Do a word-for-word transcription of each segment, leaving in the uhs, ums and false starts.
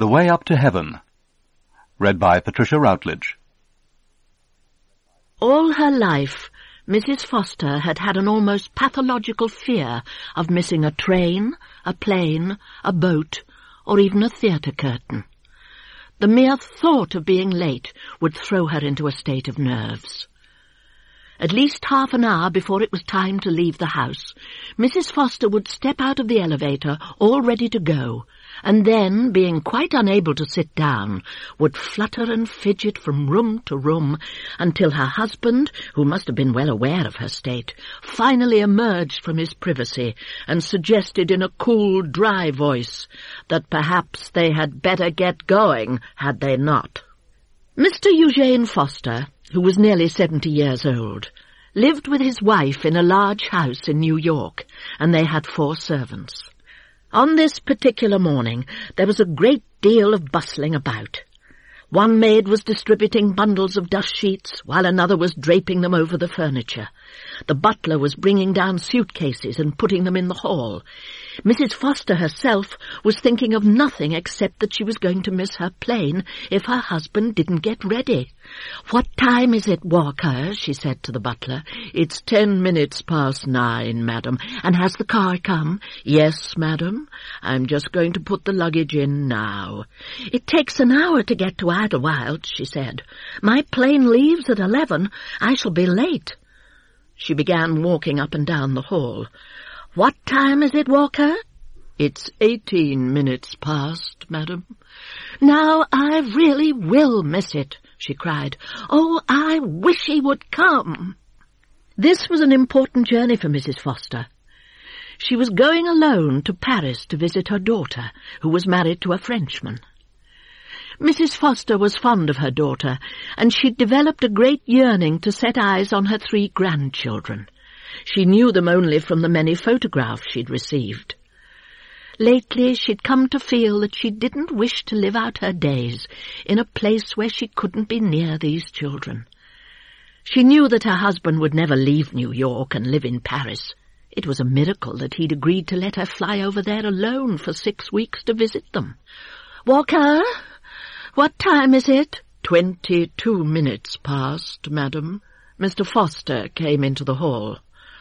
The Way Up to Heaven. Read by Patricia Routledge. All her life, Missus Foster had had an almost pathological fear of missing a train, a plane, a boat, or even a theatre curtain. The mere thought of being late would throw her into a state of nerves. At least half an hour before it was time to leave the house, Missus Foster would step out of the elevator all ready to go, and then, being quite unable to sit down, would flutter and fidget from room to room until her husband, who must have been well aware of her state, finally emerged from his privacy and suggested in a cool, dry voice that perhaps they had better get going, had they not. Mister Eugene Foster, who was nearly seventy years old, lived with his wife in a large house in New York, and they had four servants. On this particular morning there was a great deal of bustling about. One maid was distributing bundles of dust sheets, while another was draping them over the furniture. The butler was bringing down suitcases and putting them in the hall. Missus Foster herself was thinking of nothing except that she was going to miss her plane if her husband didn't get ready. "What time is it, Walker?" she said to the butler. "It's ten minutes past nine, madam." "And has the car come?" "Yes, madam. I'm just going to put the luggage in now." "It takes an hour to get to Idlewild," she said. "My plane leaves at eleven. I shall be late." She began walking up and down the hall. "What time is it, Walker?" "It's eighteen minutes past, madam." "Now I really will miss it," she cried. "Oh, I wish he would come." This was an important journey for Missus Foster. She was going alone to Paris to visit her daughter, who was married to a Frenchman. Missus Foster was fond of her daughter, and she'd developed a great yearning to set eyes on her three grandchildren. She knew them only from the many photographs she'd received. Lately she'd come to feel that she didn't wish to live out her days in a place where she couldn't be near these children. She knew that her husband would never leave New York and live in Paris. It was a miracle that he'd agreed to let her fly over there alone for six weeks to visit them. "Walker, what time is it?" Twenty-two minutes past, madam." Mister Foster came into the hall.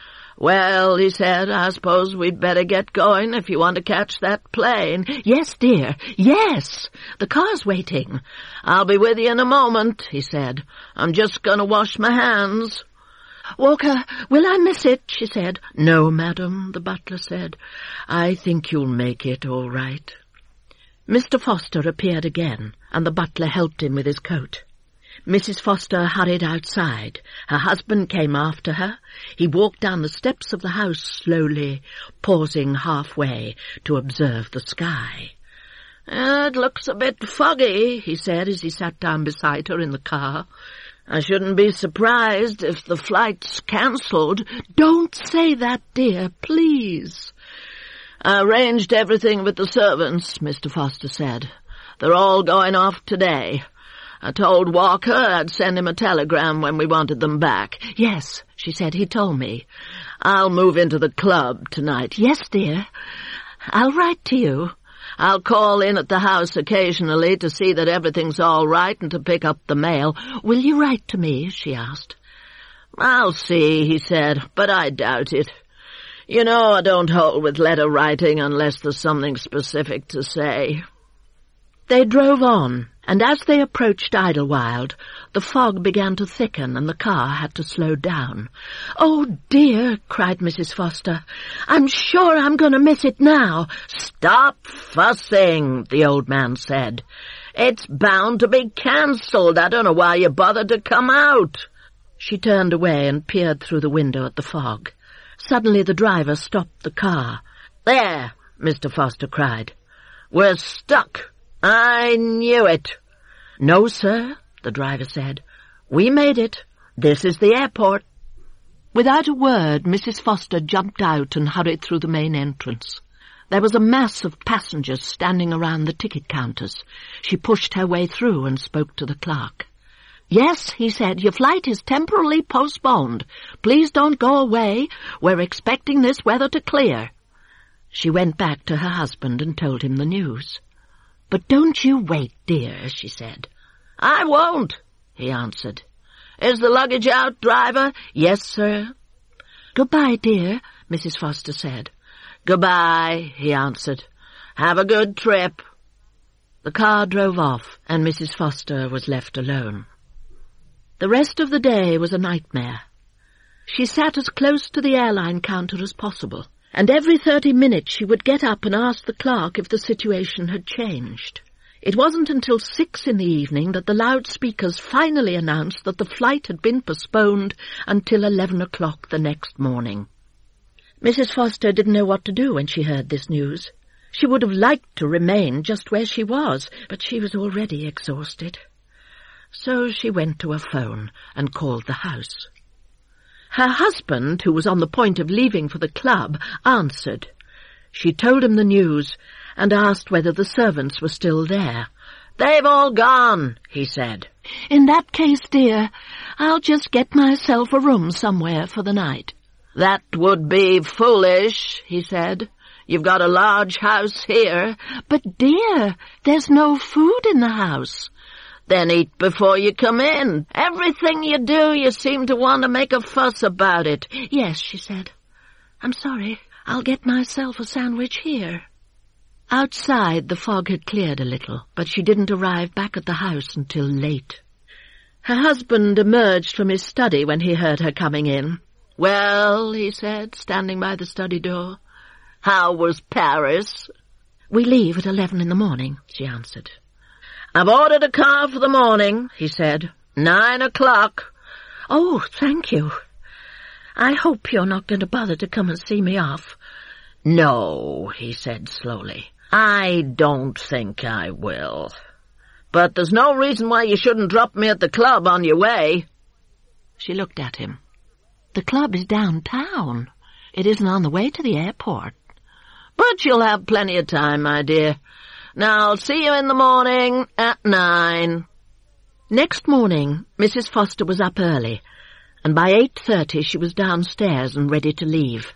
"Well," he said, "I suppose we'd better get going if you want to catch that plane." "Yes, dear, yes. The car's waiting." "I'll be with you in a moment," he said. "I'm just going to wash my hands." "Walker, will I miss it?" she said. "No, madam," the butler said. "I think you'll make it all right." Mister Foster appeared again, and the butler helped him with his coat. Missus Foster hurried outside. Her husband came after her. He walked down the steps of the house slowly, pausing halfway to observe the sky. "It looks a bit foggy," he said as he sat down beside her in the car. "I shouldn't be surprised if the flight's cancelled." "Don't say that, dear, please." "I arranged everything with the servants," Mister Foster said. "They're all going off today. I told Walker I'd send him a telegram when we wanted them back." "Yes," she said, "he told me." "I'll move into the club tonight." "Yes, dear. I'll write to you." "I'll call in at the house occasionally to see that everything's all right and to pick up the mail." "Will you write to me?" she asked. "I'll see," he said, "but I doubt it. You know I don't hold with letter writing unless there's something specific to say." They drove on, and as they approached Idlewild, the fog began to thicken and the car had to slow down. "Oh, dear," cried Missus Foster. "I'm sure I'm going to miss it now." "Stop fussing," the old man said. "It's bound to be cancelled. I don't know why you bothered to come out." She turned away and peered through the window at the fog. Suddenly the driver stopped the car. "There," Mister Foster cried. "We're stuck. I knew it." "No, sir," the driver said. "We made it. This is the airport." Without a word, Missus Foster jumped out and hurried through the main entrance. There was a mass of passengers standing around the ticket counters. She pushed her way through and spoke to the clerk. "Yes," he said, "your flight is temporarily postponed. Please don't go away. We're expecting this weather to clear." She went back to her husband and told him the news. "But don't you wait, dear," she said. "I won't," he answered. "Is the luggage out, driver?" "Yes, sir." "Goodbye, dear," Missus Foster said. "Goodbye," he answered. "Have a good trip." The car drove off, and Missus Foster was left alone. The rest of the day was a nightmare. She sat as close to the airline counter as possible, and every thirty minutes she would get up and ask the clerk if the situation had changed. It wasn't until six in the evening that the loudspeakers finally announced that the flight had been postponed until eleven o'clock the next morning. Missus Foster didn't know what to do when she heard this news. She would have liked to remain just where she was, but she was already exhausted. So she went to a phone and called the house. Her husband, who was on the point of leaving for the club, answered. She told him the news and asked whether the servants were still there. "They've all gone," he said. "In that case, dear, I'll just get myself a room somewhere for the night." "That would be foolish," he said. "You've got a large house here." "But, dear, there's no food in the house." "Then eat before you come in. Everything you do, you seem to want to make a fuss about it." "Yes," she said. "I'm sorry. I'll get myself a sandwich here." Outside, the fog had cleared a little, but she didn't arrive back at the house until late. Her husband emerged from his study when he heard her coming in. "Well," he said, standing by the study door, "how was Paris?" "We leave at eleven in the morning," she answered. "I've ordered a car for the morning," he said. Nine o'clock." "Oh, thank you. I hope you're not going to bother to come and see me off." "No," he said slowly. "I don't think I will. But there's no reason why you shouldn't drop me at the club on your way." She looked at him. "The club is downtown. It isn't on the way to the airport." "But you'll have plenty of time, my dear. Now, I'll see you in the morning at nine." Next morning, Missus Foster was up early, and by eight thirty she was downstairs and ready to leave.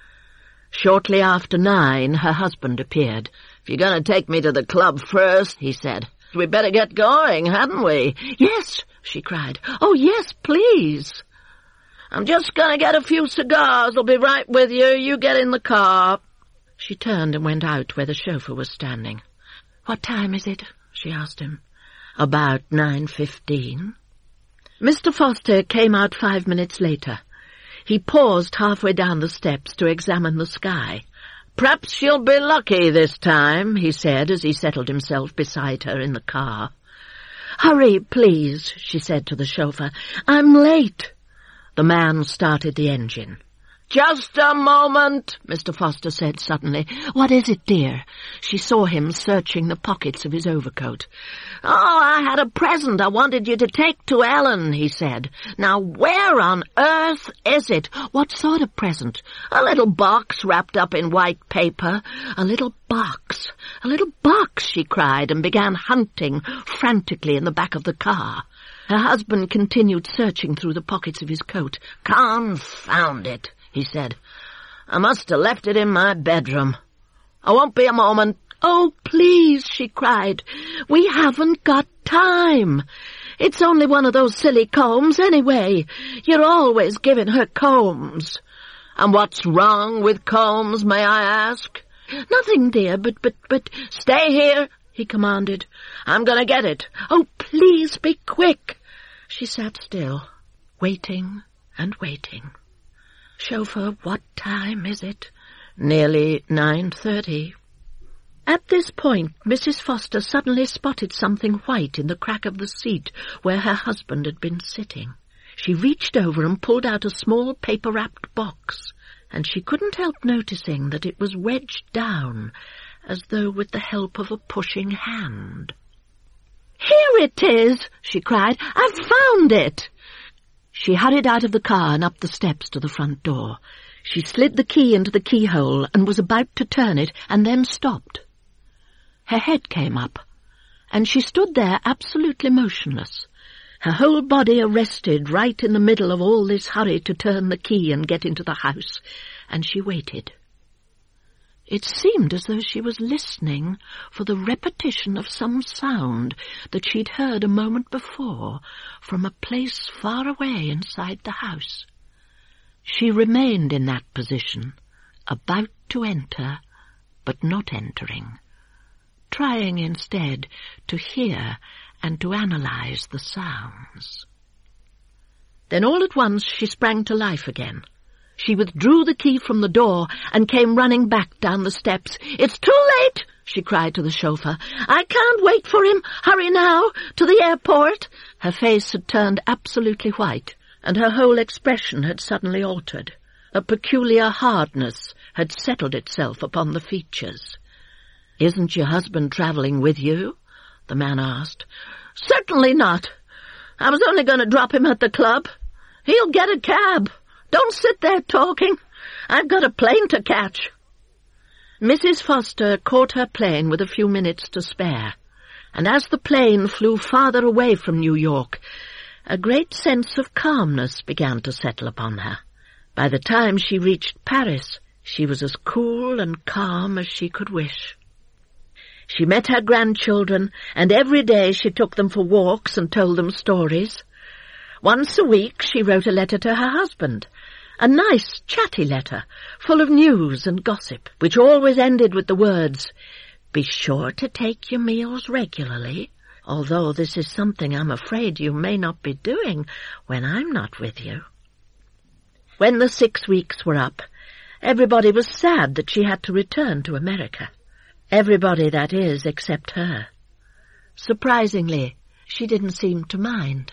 Shortly after nine, her husband appeared. "If you're going to take me to the club first," he said, "we'd better get going, hadn't we?" "Yes," she cried. "Oh, yes, please." "I'm just going to get a few cigars. I'll be right with you. You get in the car." She turned and went out where the chauffeur was standing. "What time is it?" she asked him. "About nine fifteen." Mister Foster came out five minutes later. He paused halfway down the steps to examine the sky. "Perhaps you'll be lucky this time," he said as he settled himself beside her in the car. "Hurry, please," she said to the chauffeur. "I'm late." The man started the engine. "Just a moment," Mister Foster said suddenly. "What is it, dear?" She saw him searching the pockets of his overcoat. "Oh, I had a present I wanted you to take to Ellen," he said. "Now, where on earth is it?" "What sort of present?" "A little box wrapped up in white paper." "A little box, a little box," she cried, and began hunting frantically in the back of the car. Her husband continued searching through the pockets of his coat. "Confound it," he said. "I must have left it in my bedroom. I won't be a moment." "Oh, please," she cried. "We haven't got time. It's only one of those silly combs anyway. You're always giving her combs." "And what's wrong with combs, may I ask?" "Nothing, dear, but, but, but—" "Stay here," he commanded. "I'm going to get it." "Oh, please be quick." She sat still, waiting and waiting. "Chauffeur, what time is it?" "Nearly nine thirty." At this point, Missus Foster suddenly spotted something white in the crack of the seat where her husband had been sitting. She reached over and pulled out a small paper-wrapped box, and she couldn't help noticing that it was wedged down, as though with the help of a pushing hand. "Here it is!" she cried. "I've found it!" She hurried out of the car and up the steps to the front door. She slid the key into the keyhole and was about to turn it, and then stopped. Her head came up, and she stood there absolutely motionless, her whole body arrested right in the middle of all this hurry to turn the key and get into the house, and she waited. It seemed as though she was listening for the repetition of some sound that she'd heard a moment before from a place far away inside the house. She remained in that position, about to enter, but not entering, trying instead to hear and to analyze the sounds. Then all at once she sprang to life again. She withdrew the key from the door and came running back down the steps. "It's too late!" she cried to the chauffeur. "I can't wait for him. Hurry now, to the airport." Her face had turned absolutely white, and her whole expression had suddenly altered. A peculiar hardness had settled itself upon the features. "Isn't your husband travelling with you?" the man asked. "Certainly not. I was only going to drop him at the club. He'll get a cab. Don't sit there talking. I've got a plane to catch." Missus Foster caught her plane with a few minutes to spare, and as the plane flew farther away from New York, a great sense of calmness began to settle upon her. By the time she reached Paris, she was as cool and calm as she could wish. She met her grandchildren, and every day she took them for walks and told them stories. Once a week she wrote a letter to her husband, a nice, chatty letter, full of news and gossip, which always ended with the words, "Be sure to take your meals regularly, although this is something I'm afraid you may not be doing when I'm not with you." When the six weeks were up, everybody was sad that she had to return to America. Everybody, that is, except her. Surprisingly, she didn't seem to mind.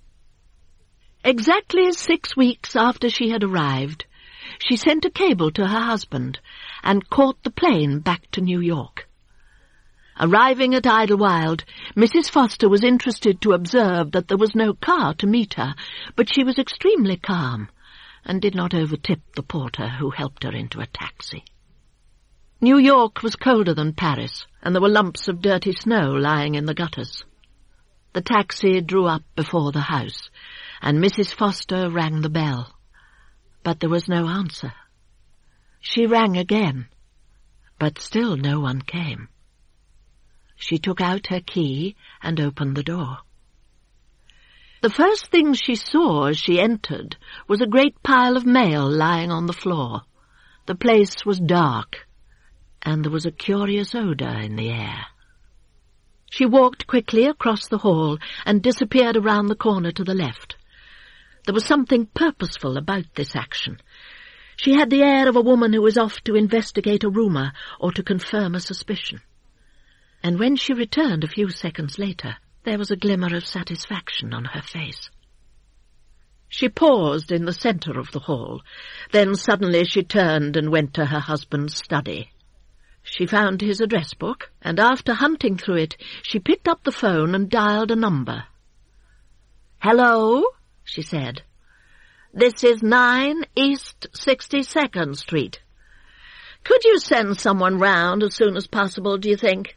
Exactly six weeks after she had arrived, she sent a cable to her husband and caught the plane back to New York. Arriving at Idlewild, Missus Foster was interested to observe that there was no car to meet her, but she was extremely calm and did not overtip the porter who helped her into a taxi. New York was colder than Paris, and there were lumps of dirty snow lying in the gutters. The taxi drew up before the house, and Missus Foster rang the bell. But there was no answer. She rang again, but still no one came. She took out her key and opened the door. The first thing she saw as she entered was a great pile of mail lying on the floor. The place was dark, and there was a curious odour in the air. She walked quickly across the hall and disappeared around the corner to the left. There was something purposeful about this action. She had the air of a woman who was off to investigate a rumour or to confirm a suspicion. And when she returned a few seconds later, there was a glimmer of satisfaction on her face. She paused in the centre of the hall. Then suddenly she turned and went to her husband's study. She found his address book, and after hunting through it, she picked up the phone and dialed a number. "Hello," she said. "This is nine East sixty-second Street. Could you send someone round as soon as possible, do you think?"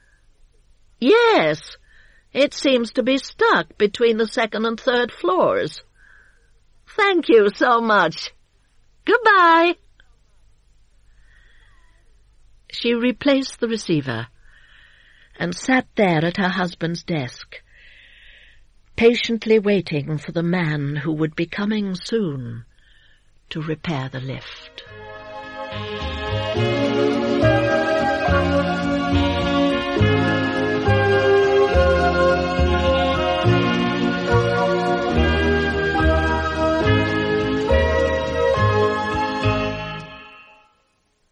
"Yes, it seems to be stuck between the second and third floors." "Thank you so much. Goodbye." She replaced the receiver and sat there at her husband's desk, patiently waiting for the man who would be coming soon to repair the lift.